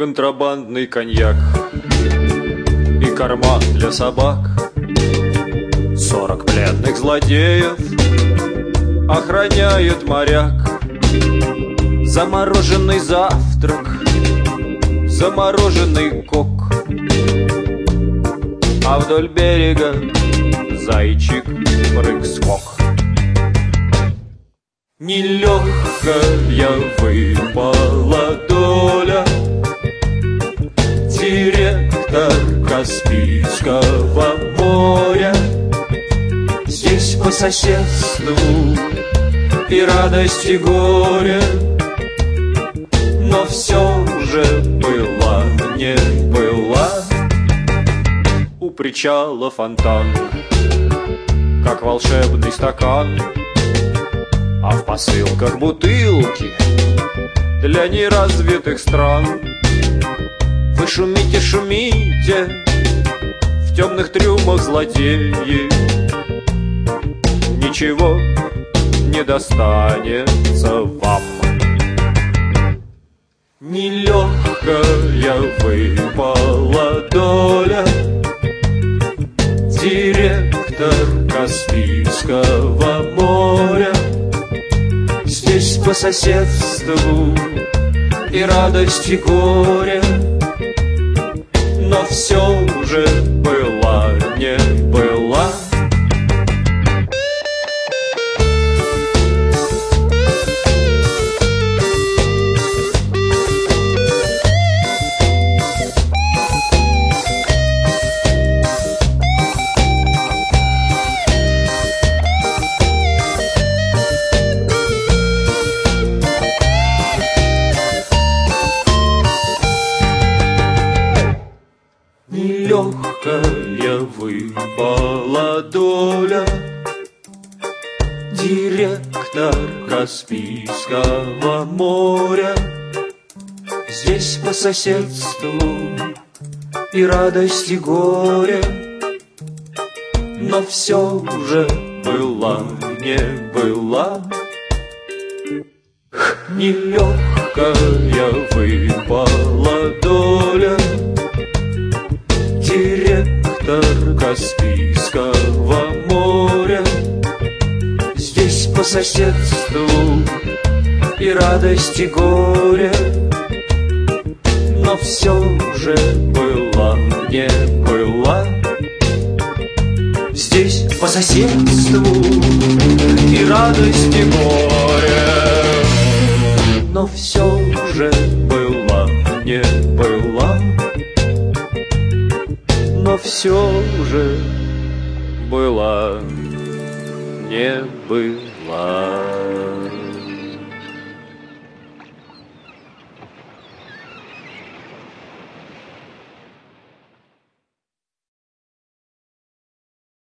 контрабандный коньяк и корма для собак. 40 пленных злодеев охраняет моряк. Замороженный завтрак, замороженный кок, а вдоль берега зайчик прыг-скок. Нелегкая выпала доля, директор Каспийского моря. Здесь по соседству и радость, и горе, но все же была, не была. У причала фонтан, как волшебный стакан, а в посылках бутылки для неразвитых стран. Вы шумите, шумите, в темных трюмах злодеи, ничего не достанется вам. Нелегкая выпала доля, директор Каспийского моря. Здесь по соседству и радость, и горе, но все же была, не была. Нелегкая выпала доля, директор Каспийского моря. Здесь по соседству и радость, и горе, но все же была, не была. Нелегкая выпала доля, директор Каспийского моря. Здесь по соседству и радость, и горе, но все же была, не была. Здесь по соседству и радость, и горе, но все же была, не была. Но все же была, не была.